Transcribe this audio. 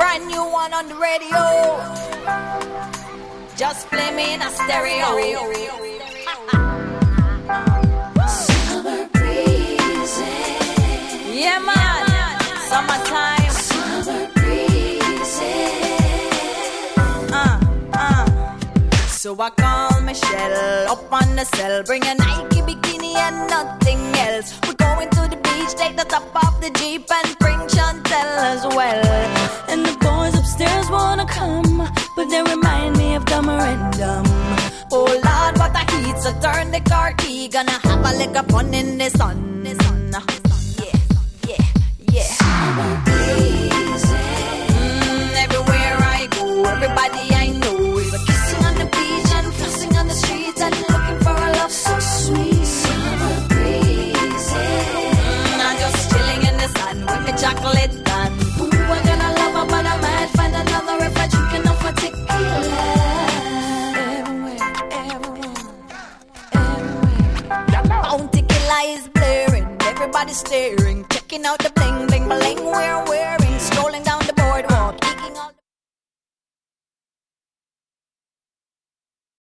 brand new one on the radio. Just play me in a stereo. Summer breezes. Yeah, man. Summertime. Summer breezes. So I call Michelle up on the cell. Bring a Nike bikini and nothing else. We're going to the beach, take the top off the Jeep and bring Chantel as well. And the boys upstairs wanna come, but they remind me of Dumber and Dumb. Oh Lord, what a heat, so turn the car key. Gonna have a lick of fun in the sun. Yeah. Summer breezes. Everywhere I go, everybody I know is kissing on the beach and flossing on the streets and looking for a love so sweet. Summer breezes. I'm just chilling in the sun with my chocolate done. Ooh, I'm gonna love her, but I might find another if I drink enough for tequila. Everywhere. Bounty killer is blaring, everybody's staring, checking out the bling bling bling. We're